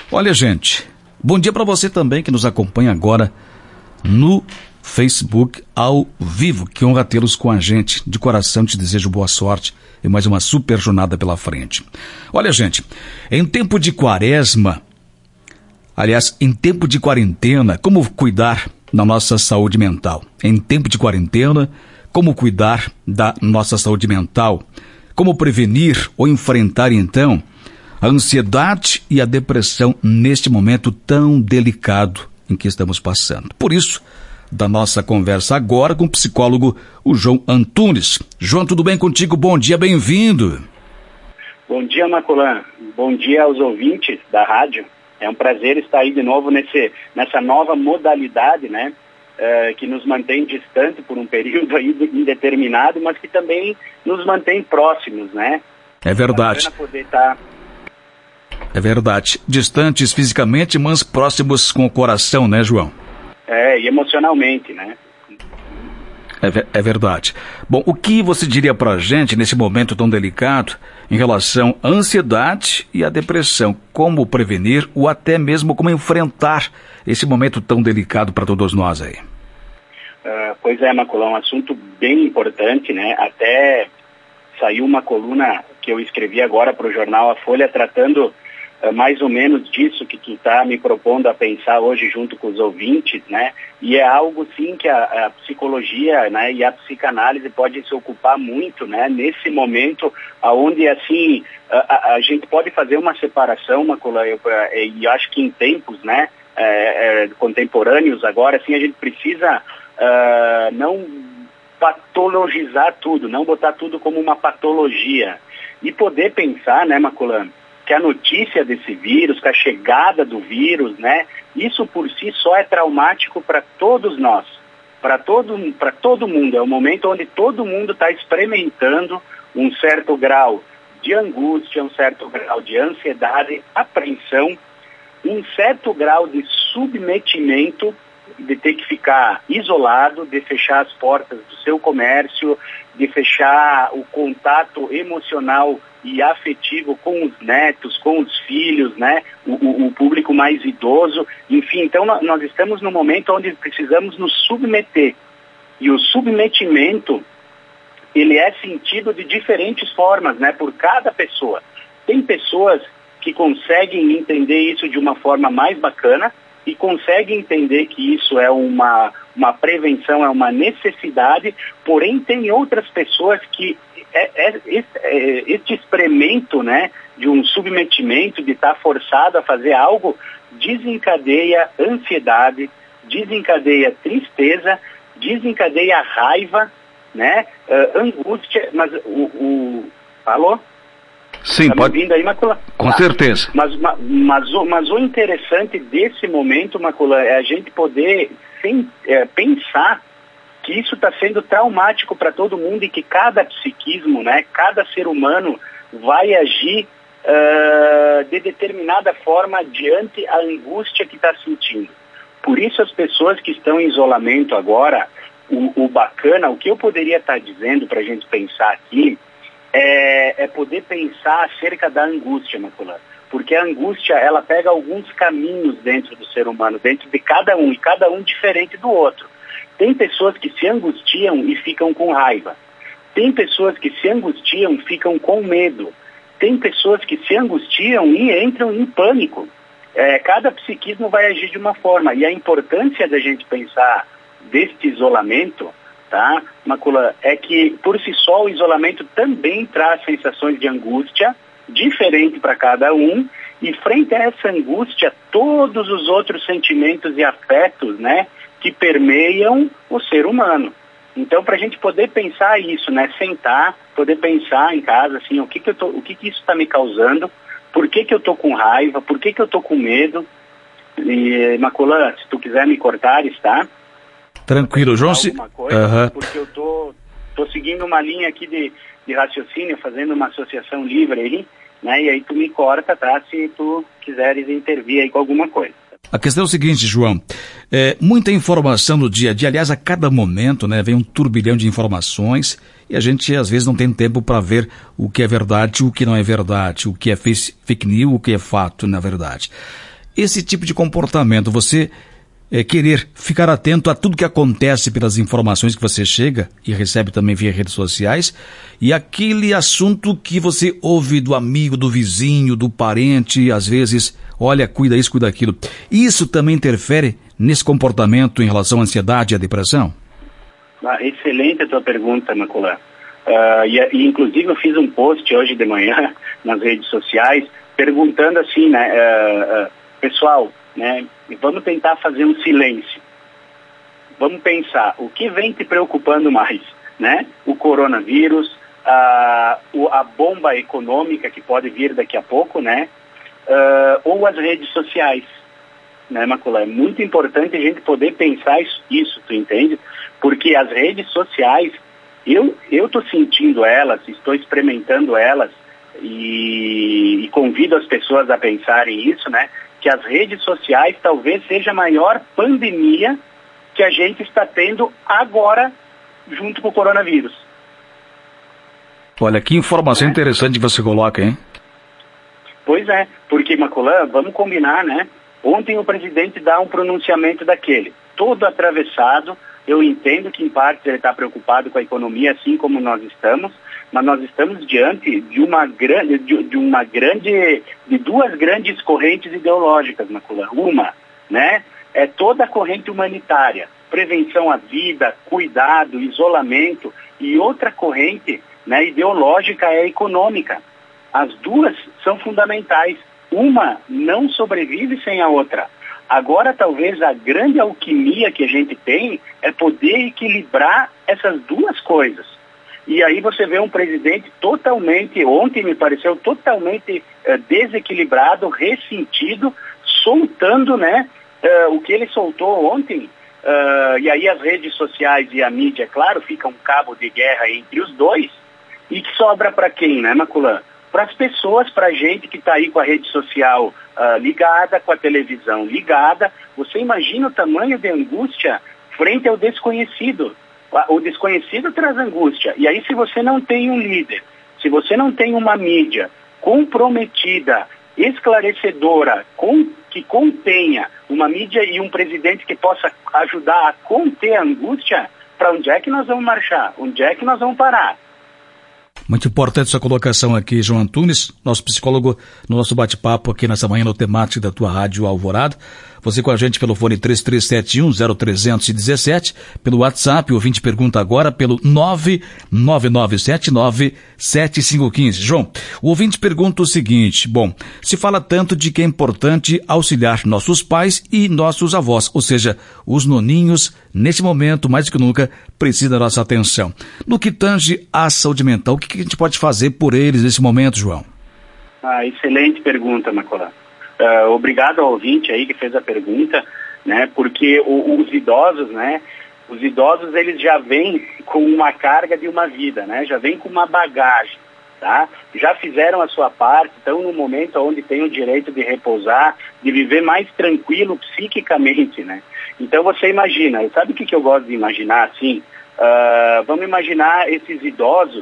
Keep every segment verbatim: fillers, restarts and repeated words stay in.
Olha, gente, bom dia para você também que nos acompanha agora no Facebook ao vivo. Que honra tê-los com a gente. De coração te desejo boa sorte e mais uma super jornada pela frente. Olha, gente, em tempo de quaresma, aliás, em tempo de quarentena, como cuidar da nossa saúde mental? Em tempo de quarentena, como cuidar da nossa saúde mental? Como prevenir ou enfrentar, então, a ansiedade e a depressão neste momento tão delicado em que estamos passando? Por isso, da nossa conversa agora com o psicólogo, o João Antunes. João, tudo bem contigo? Bom dia, bem-vindo. Bom dia, Maculan. Bom dia aos ouvintes da rádio. É um prazer estar aí de novo nesse, nessa nova modalidade, né? Uh, que nos mantém distante por um período aí indeterminado, mas que também nos mantém próximos, né? É verdade. É poder estar... É verdade. Distantes fisicamente, mas próximos com o coração, né, João? É, e emocionalmente, né? É, é verdade. Bom, o que você diria pra gente nesse momento tão delicado em relação à ansiedade e à depressão? Como prevenir ou até mesmo como enfrentar esse momento tão delicado para todos nós aí? Uh, pois é, Maculão, um assunto bem importante, né? Até saiu uma coluna que eu escrevi agora para o jornal A Folha tratando uh, mais ou menos disso que tu está me propondo a pensar hoje junto com os ouvintes, né? E é algo, sim, que a, a psicologia, né, e a psicanálise pode se ocupar muito, né? Nesse momento onde, assim, a, a gente pode fazer uma separação, Maculão, eu, eu, eu acho que em tempos, né, é, é, contemporâneos agora, assim, a gente precisa uh, não patologizar tudo, não botar tudo como uma patologia e poder pensar, né, Maculan, que a notícia desse vírus, que a chegada do vírus, né, isso por si só é traumático para todos nós, para todo, para todo mundo. É um momento onde todo mundo está experimentando um certo grau de angústia, um certo grau de ansiedade, apreensão, um certo grau de submetimento, de ter que ficar isolado, de fechar as portas do seu comércio, de fechar o contato emocional e afetivo com os netos, com os filhos, né? O, o, o público mais idoso, enfim. Então nós estamos num momento onde precisamos nos submeter. E o submetimento, ele é sentido de diferentes formas, né? Por cada pessoa. Tem pessoas que conseguem entender isso de uma forma mais bacana e conseguem entender que isso é uma, uma prevenção, é uma necessidade, porém tem outras pessoas que é, é, é, este experimento, né, de um submetimento, de estar forçado a fazer algo, desencadeia ansiedade, desencadeia tristeza, desencadeia raiva, né, uh, angústia, mas o... o... Alô? Sim, tá pode. Me ouvindo aí, Macula? Com tá. certeza. Mas, mas, mas, o, mas o interessante desse momento, Macula, é a gente poder sem, é, pensar que isso está sendo traumático para todo mundo e que cada psiquismo, né, cada ser humano vai agir uh, de determinada forma diante a angústia que está sentindo. Por isso as pessoas que estão em isolamento agora, o, o bacana, o que eu poderia estar tá dizendo para a gente pensar aqui, É, é poder pensar acerca da angústia, Maculan. Porque a angústia, ela pega alguns caminhos dentro do ser humano, dentro de cada um, e cada um diferente do outro. Tem pessoas que se angustiam e ficam com raiva. Tem pessoas que se angustiam e ficam com medo. Tem pessoas que se angustiam e entram em pânico. É, cada psiquismo vai agir de uma forma. E a importância da gente pensar deste isolamento, tá, Macula, é que por si só o isolamento também traz sensações de angústia, diferente para cada um, e frente a essa angústia, todos os outros sentimentos e afetos, né, que permeiam o ser humano. Então, para a gente poder pensar isso, né, sentar, poder pensar em casa, assim, o que que eu tô, o que que isso está me causando, por que que eu tô com raiva, por que que eu tô com medo. E, Macula, se tu quiser me cortar, está? Tranquilo, João. Se... Coisa, uhum. Porque eu tô, tô seguindo uma linha aqui de, de raciocínio, fazendo uma associação livre aí, né? E aí tu me corta, tá? Se tu quiseres intervir aí com alguma coisa. A questão é o seguinte, João, é, muita informação no dia a dia, aliás, a cada momento, né, vem um turbilhão de informações e a gente às vezes não tem tempo para ver o que é verdade, o que não é verdade, o que é fake news, o que é fato, na verdade. esse tipo de comportamento, você é, querer ficar atento a tudo que acontece pelas informações que você chega e recebe também via redes sociais, e aquele assunto que você ouve do amigo, do vizinho, do parente, às vezes, olha, cuida isso, cuida aquilo. Isso também interfere nesse comportamento em relação à ansiedade e à depressão? Ah, excelente a tua pergunta, Maculan. Uh, e, e inclusive eu fiz um post hoje de manhã nas redes sociais perguntando assim, né, uh, uh, pessoal, né, vamos tentar fazer um silêncio. Vamos pensar, o que vem te preocupando mais, né? O coronavírus, a, a bomba econômica que pode vir daqui a pouco, né? Uh, ou as redes sociais, né, Maculan? É muito importante a gente poder pensar isso, isso, tu entende? Porque as redes sociais, eu eu estou sentindo elas, estou experimentando elas e, e convido as pessoas a pensarem isso, né? Que as redes sociais talvez seja a maior pandemia que a gente está tendo agora junto com o coronavírus. Olha, que informação é. interessante que você coloca, hein? Pois é, porque, Maculan, vamos combinar, né? Ontem o presidente dá um pronunciamento daquele, todo atravessado. Eu entendo que, em parte, ele está preocupado com a economia, assim como nós estamos, mas nós estamos diante de uma grande, de, de uma grande, de duas grandes correntes ideológicas, Maculan. Uma, né, é toda a corrente humanitária, prevenção à vida, cuidado, isolamento, e outra corrente, né, ideológica é a econômica. As duas são fundamentais. Uma não sobrevive sem a outra. Agora, talvez a grande alquimia que a gente tem é poder equilibrar essas duas coisas. E aí você vê um presidente totalmente, ontem me pareceu totalmente uh, desequilibrado, ressentido, soltando, né, uh, o que ele soltou ontem. Uh, e aí as redes sociais e a mídia, claro, fica um cabo de guerra entre os dois. E que sobra para quem, né, Maculan? Para as pessoas, para a gente que está aí com a rede social uh, ligada, com a televisão ligada. Você imagina o tamanho de angústia frente ao desconhecido. O desconhecido traz angústia. E aí, se você não tem um líder, se você não tem uma mídia comprometida, esclarecedora, com, que contenha uma mídia e um presidente que possa ajudar a conter a angústia, para onde é que nós vamos marchar? Onde é que nós vamos parar? Muito importante sua colocação aqui, João Antunes, nosso psicólogo, no nosso bate-papo aqui nessa manhã no Temática da tua Rádio Alvorada. Você com a gente pelo fone três três sete um zero três um sete, pelo WhatsApp, o ouvinte pergunta agora pelo nove nove nove sete nove sete cinco um cinco. João, o ouvinte pergunta o seguinte, bom, se fala tanto de que é importante auxiliar nossos pais e nossos avós, ou seja, os noninhos, nesse momento, mais do que nunca, precisa da nossa atenção. No que tange à saúde mental, o que a gente pode fazer por eles nesse momento, João? Ah, excelente pergunta, Maculan. Uh, obrigado ao ouvinte aí que fez a pergunta, né, porque o, os idosos, né, os idosos eles já vêm com uma carga de uma vida, né, já vêm com uma bagagem, tá, já fizeram a sua parte, estão no momento onde tem o direito de repousar, de viver mais tranquilo psiquicamente, né, então você imagina, sabe o que, que eu gosto de imaginar, assim, uh, vamos imaginar esses idosos,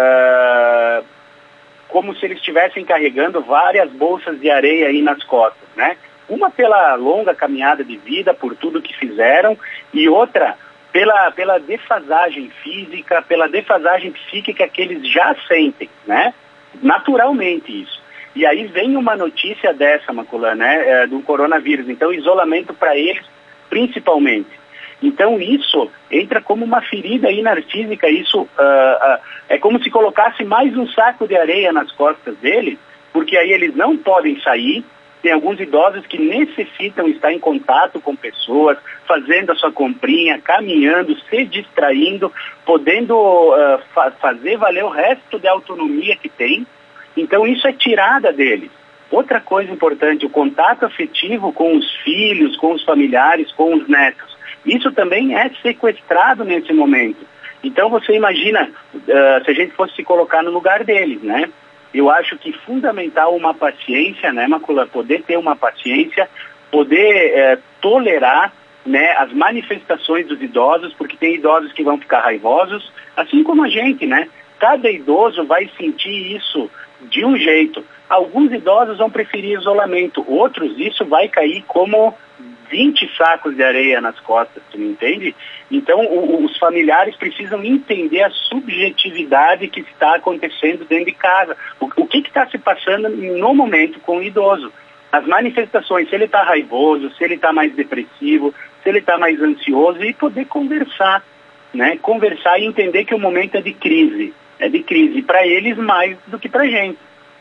uh, como se eles estivessem carregando várias bolsas de areia aí nas costas, né? Uma pela longa caminhada de vida, por tudo que fizeram, e outra pela, pela defasagem física, pela defasagem psíquica que eles já sentem, né? Naturalmente isso. E aí vem uma notícia dessa, Maculan, né? É, do coronavírus. Então, isolamento para eles, principalmente. Então isso entra como uma ferida aí narcísica, isso uh, uh, é como se colocasse mais um saco de areia nas costas deles, porque aí eles não podem sair, tem alguns idosos que necessitam estar em contato com pessoas, fazendo a sua comprinha, caminhando, se distraindo, podendo uh, fa- fazer valer o resto de autonomia que tem, então isso é tirada deles. Outra coisa importante, o contato afetivo com os filhos, com os familiares, com os netos. Isso também é sequestrado nesse momento. Então você imagina, uh, se a gente fosse se colocar no lugar deles, né? Eu acho que fundamental uma paciência, né, Maculan? Poder ter uma paciência, poder uh, tolerar, né, as manifestações dos idosos, porque tem idosos que vão ficar raivosos, assim como a gente, né? Cada idoso vai sentir isso de um jeito. Alguns idosos vão preferir isolamento, outros isso vai cair como vinte sacos de areia nas costas, tu me entende? Então o, os familiares precisam entender a subjetividade que está acontecendo dentro de casa. O, o que está se passando no momento com o idoso? As manifestações, se ele está raivoso, se ele está mais depressivo, se ele está mais ansioso, e poder conversar, né? Conversar e entender que o momento é de crise, é de crise para eles mais do que para a gente.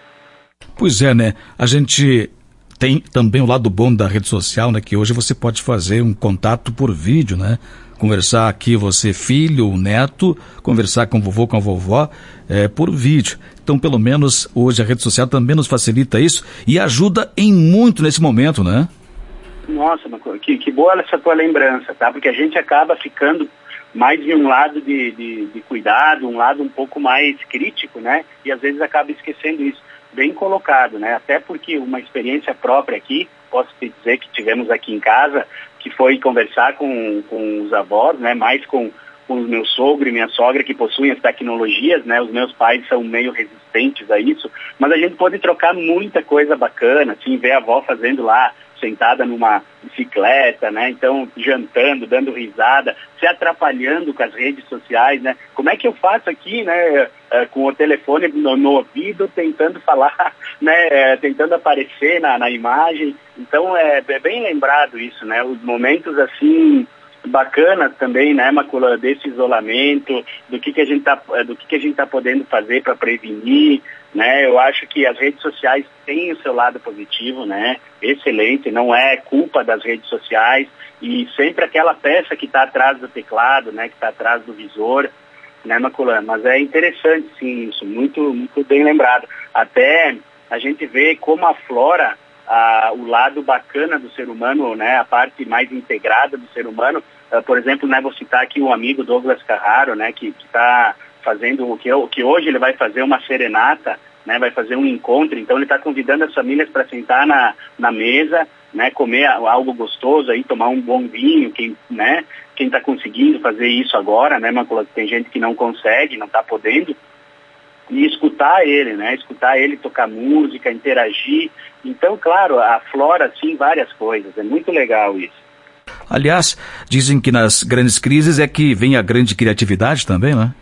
Pois é, né? A gente tem também o lado bom da rede social, né? Que hoje você pode fazer um contato por vídeo, né? Conversar aqui, você filho, neto, conversar com o vovô, com a vovó, é, por vídeo. Então, pelo menos, hoje a rede social também nos facilita isso e ajuda em muito nesse momento, né? Nossa, que, que boa essa tua lembrança, tá? Porque a gente acaba ficando mais de um lado de, de, de cuidado, um lado um pouco mais crítico, né? E às vezes acaba esquecendo isso. Bem colocado, né? Até porque uma experiência própria aqui, posso te dizer que tivemos aqui em casa, que foi conversar com, com os avós, né? Mais com, com o meu sogro e minha sogra, que possuem as tecnologias, né? Os meus pais são meio resistentes a isso, mas a gente pode trocar muita coisa bacana, assim, ver a avó fazendo lá, sentada numa bicicleta, né? Então, jantando, dando risada, se atrapalhando com as redes sociais, né? Como é que eu faço aqui, né? É, com o telefone no, no ouvido, tentando falar, né? É, tentando aparecer na, na imagem. Então, é, é bem lembrado isso, né? Os momentos, assim, bacanas também, né, Macula, desse isolamento, do que que a gente tá, do que que a gente tá podendo fazer para prevenir, né? Eu acho que as redes sociais têm o seu lado positivo, né? Excelente, não é culpa das redes sociais e sempre aquela peça que está atrás do teclado, né? Que está atrás do visor, né, Macula? Mas é interessante, sim, isso, muito, muito bem lembrado. Até a gente vê como aflora a, o lado bacana do ser humano, né? A parte mais integrada do ser humano. Uh, por exemplo, né, vou citar aqui um amigo Douglas Carraro, né, que está fazendo o que, o que hoje ele vai fazer uma serenata, né, vai fazer um encontro, então ele está convidando as famílias para sentar na, na mesa, né, comer algo gostoso, aí, tomar um bom vinho, quem, né, quem está conseguindo fazer isso agora, né, mas tem gente que não consegue, não está podendo, e escutar ele, né, escutar ele tocar música, interagir. Então, claro, aflora, sim, várias coisas, é muito legal isso. Aliás, dizem que nas grandes crises é que vem a grande criatividade também, né?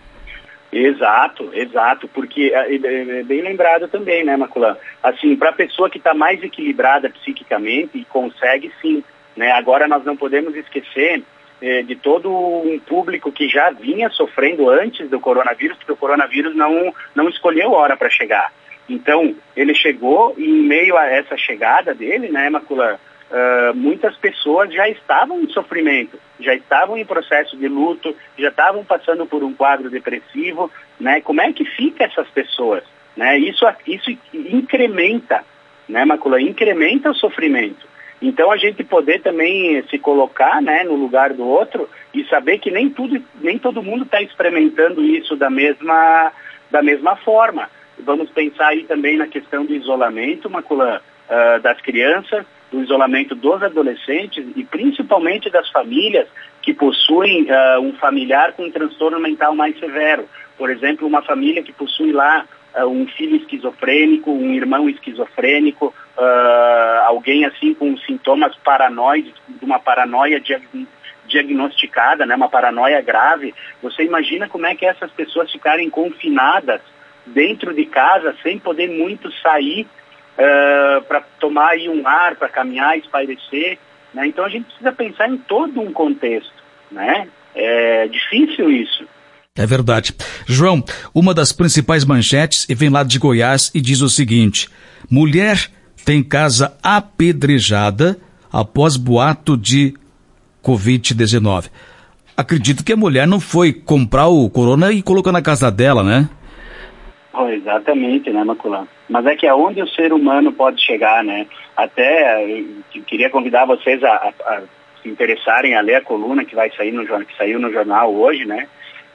Exato, exato, porque é, é bem lembrado também, né, Maculan? Assim, para a pessoa que está mais equilibrada psiquicamente e consegue, sim, né? Agora nós não podemos esquecer é, de todo um público que já vinha sofrendo antes do coronavírus, porque o coronavírus não, não escolheu hora para chegar. Então, ele chegou e em meio a essa chegada dele, né, Maculan? Uh, muitas pessoas já estavam em sofrimento, já estavam em processo de luto, já estavam passando por um quadro depressivo, né? Como é que fica essas pessoas? Né? Isso, isso incrementa, né, Macula? Incrementa o sofrimento. Então a gente poder também se colocar, né, no lugar do outro e saber que nem, tudo, nem todo mundo está experimentando isso da mesma, da mesma forma. Vamos pensar aí também na questão do isolamento, Macula, uh, das crianças, do isolamento dos adolescentes e principalmente das famílias que possuem uh, um familiar com um transtorno mental mais severo. Por exemplo, uma família que possui lá uh, um filho esquizofrênico, um irmão esquizofrênico, uh, alguém assim com sintomas paranoides, de uma paranoia diag- diagnosticada, né, uma paranoia grave. Você imagina como é que essas pessoas ficarem confinadas dentro de casa sem poder muito sair Uh, para tomar aí um ar, para caminhar, espairecer, né? Então a gente precisa pensar em todo um contexto, né? É difícil isso. É verdade. João, uma das principais manchetes vem lá de Goiás e diz o seguinte: mulher tem casa apedrejada após boato de covid dezenove. Acredito que a mulher não foi comprar o corona e colocou na casa dela, né? Oh, exatamente, né, Maculan? Mas é que aonde o ser humano pode chegar, né? Até eu queria convidar vocês a, a, a se interessarem a ler a coluna que vai sair no que saiu no jornal hoje, né?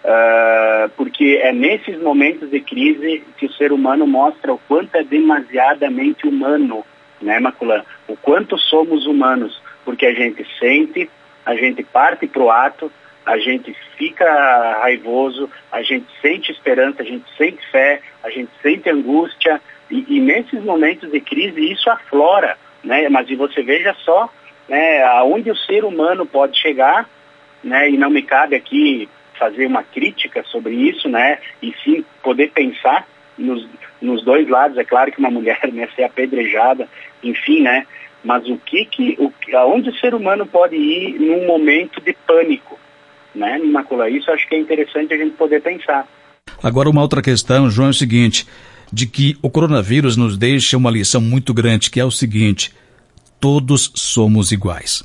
Uh, porque é nesses momentos de crise que o ser humano mostra o quanto é demasiadamente humano, né, Maculan? O quanto somos humanos, porque a gente sente, a gente parte para o ato, a gente fica raivoso, a gente sente esperança, a gente sente fé, a gente sente angústia, e, e nesses momentos de crise isso aflora, né? Mas e você veja só, né, aonde o ser humano pode chegar, né, e não me cabe aqui fazer uma crítica sobre isso, né, e sim poder pensar nos, nos dois lados. É claro que uma mulher, né, ser apedrejada, enfim, né, mas o que que, o, aonde o ser humano pode ir num momento de pânico, né, Imaculada? Isso acho que é interessante a gente poder pensar. Agora, uma outra questão, João, é o seguinte, de que o coronavírus nos deixa uma lição muito grande, que é o seguinte: todos somos iguais.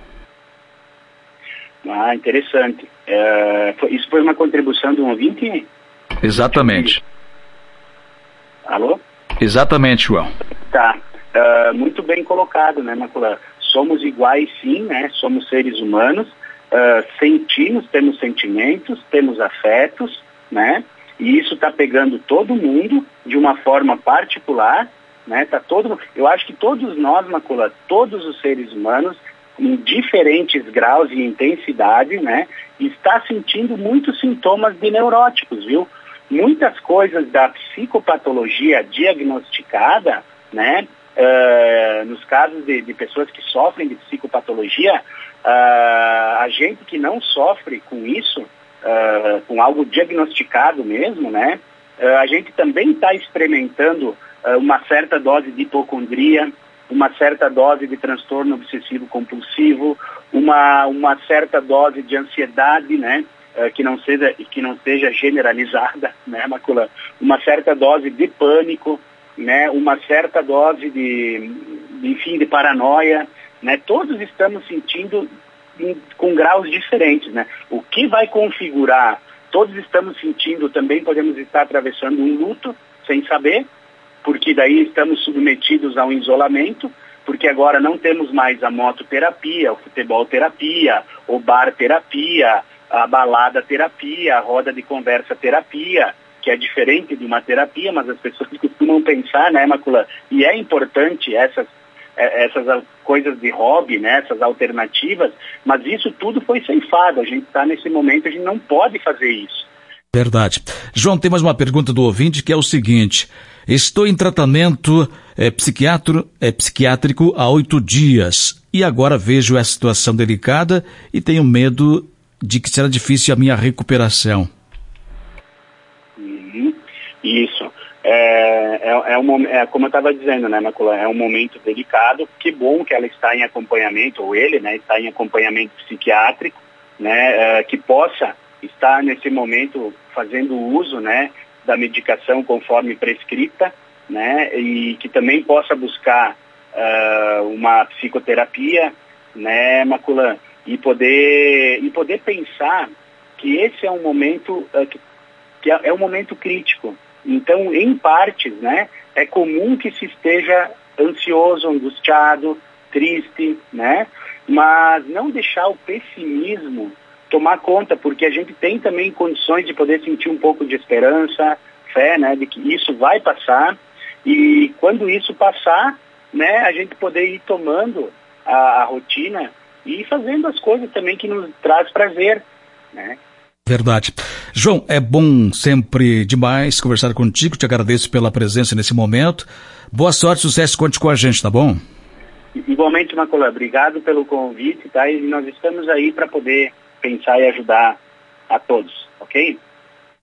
Ah, interessante. É, foi, isso foi uma contribuição de um ouvinte? Exatamente. Alô? Exatamente, João. Tá. Uh, muito bem colocado, né, Imaculada? Somos iguais, sim, né? Somos seres humanos, uh, sentimos, temos sentimentos, temos afetos, né? E isso está pegando todo mundo de uma forma particular, né? Tá todo, eu acho que todos nós, Imaculada, todos os seres humanos, em diferentes graus e intensidade, né? Está sentindo muitos sintomas de neuróticos, viu? Muitas coisas da psicopatologia diagnosticada, né? Uh, nos casos de, de pessoas que sofrem de psicopatologia, uh, a gente que não sofre com isso, uh, com algo diagnosticado mesmo, né? Uh, a gente também está experimentando uh, uma certa dose de hipocondria, uma certa dose de transtorno obsessivo compulsivo, uma, uma certa dose de ansiedade, né? Uh, que não seja, que não seja generalizada, né, Macula? Uma certa dose de pânico, né, uma certa dose de, de, enfim, de paranoia, né, todos estamos sentindo em, com graus diferentes, né, o que vai configurar, todos estamos sentindo, também podemos estar atravessando um luto, sem saber, porque daí estamos submetidos a um isolamento, porque agora não temos mais a mototerapia, o futebol terapia, o bar terapia, a balada terapia, a roda de conversa terapia, que é diferente de uma terapia, mas as pessoas costumam pensar, né, Macula? E é importante essas, essas coisas de hobby, né, essas alternativas, mas isso tudo foi ceifado. A gente está nesse momento, a gente não pode fazer isso. Verdade. João, tem mais uma pergunta do ouvinte, que é o seguinte: estou em tratamento é, psiquiatro, é, psiquiátrico há oito dias e agora vejo essa situação delicada e tenho medo de que será difícil a minha recuperação. Isso. É, é, é, um, é como eu estava dizendo, né, Macula, é um momento delicado. Que bom que ela está em acompanhamento, ou ele, né, está em acompanhamento psiquiátrico, né, é, que possa estar nesse momento fazendo uso, né, da medicação conforme prescrita, né, e que também possa buscar uh, uma psicoterapia, né, Macula, e poder, e poder pensar que esse é um momento uh, que, que é, é um momento crítico. Então, em partes, né, é comum que se esteja ansioso, angustiado, triste, né, mas não deixar o pessimismo tomar conta, porque a gente tem também condições de poder sentir um pouco de esperança, fé, né, de que isso vai passar, e quando isso passar, né, a gente poder ir tomando a, a rotina e fazendo as coisas também que nos traz prazer, né. Verdade. João, é bom sempre demais conversar contigo, te agradeço pela presença nesse momento. Boa sorte, sucesso, conte com a gente, tá bom? Igualmente, Macula, obrigado pelo convite, tá? E nós estamos aí para poder pensar e ajudar a todos, ok?